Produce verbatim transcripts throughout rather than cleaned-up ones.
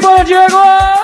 Bom Diego!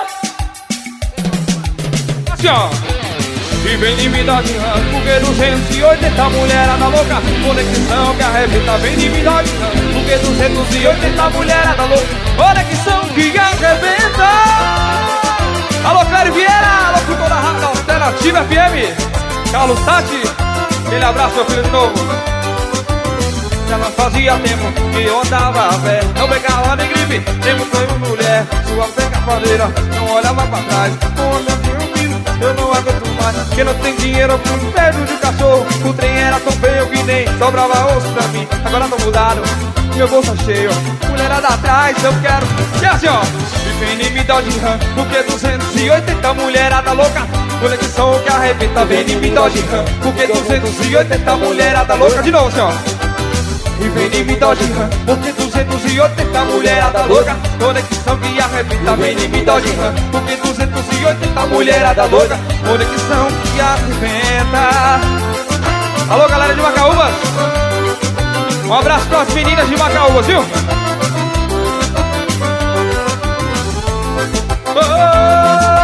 Assim ó. E vem de me dar de ranço, porque duzentos e oitenta mulherada louca. Conexão que arrebenta, vem de me dar de ranço, porque duzentos e oitenta mulherada louca. Conexão que arrebenta. Alô, Clério Vieira, locutor da Rádio Alternativa F M. Carlos Tati, aquele abraço, meu filho de novo. Já não fazia tempo que eu andava a pé, não pegava nem gripe, nem muito mulher. Sua pegafadeira, não olhava pra trás. Olha meu filho, eu não aguento mais, que não tem dinheiro pro pé de cachorro. O trem era tão feio que nem sobrava osso pra mim. Agora tô mudado, meu bolso cheio, mulherada atrás, eu quero. E assim ó, e vem em me dó de rã, porque duzentos e oitenta mulherada louca. Conexão que arrebenta, vem em me dó de rã, porque duzentos e oitenta mulherada louca. De novo assim ó. E vem em me dó de rã, porque duzentos e oitenta mulherada louca. Conexão que arrebenta, vem em me dó de rã, porque duzentos e oitenta mulherada louca. Conexão que arrebenta. Alô, galera de Macaúbas, um abraço para as meninas de Macaúbas, viu? Oh, oh, oh.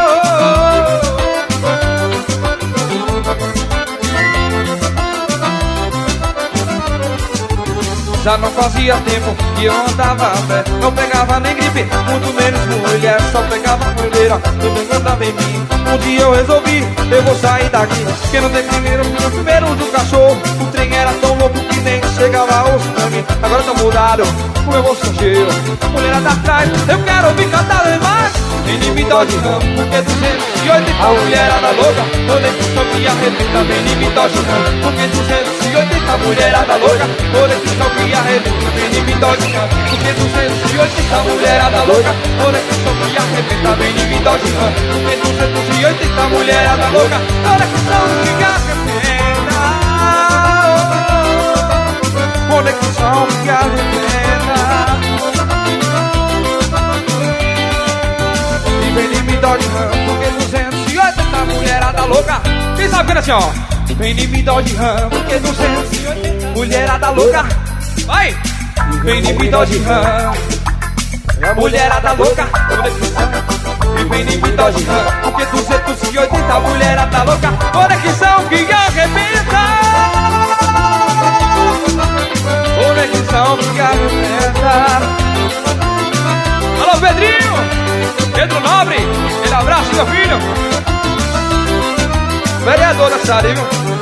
Já não fazia tempo que eu andava a pé, não pegava nem gripe, muito menos mulher. Só pegava mulher, tudo andava em mim. Um dia eu resolvi, eu vou sair daqui, porque não tem primeiro, primeiro do cachorro. O trem era tão louco que nem chegava osso pra mim. Agora tô mudado, o meu bolso cheio, mulherada atrás, eu quero ouvir cantar demais. Vem me dó de rã, porque duzentos e oitenta mulherada louca. Conexão que arrebenta, vem me dó de rã, porque duzentos e oitenta mulherada louca. Conexão que arrebenta, vem me dó de rã, porque duzentos e oitenta mulherada louca. Conexão que arrebenta, vem me dó de rã, porque duzentos e oitenta mulherada louca. Conexão que arrebenta, conexão que arrebenta. Vem em me dó de rã, porque duzentos e oitenta mulherada louca. Quem sabe que é assim ó. Vem em me dó de rã, porque duzentos e oitenta mulherada louca. Vai! Vem em me dó de rã, mulherada louca. E vem em me dó de rã, porque duzentos e oitenta mulherada louca. Conexão que arrebenta, conexão que arrebenta. Alô, Pedrinho! Pedro Nobre, aquele abraço, meu filho. Vereador da cidade, viu?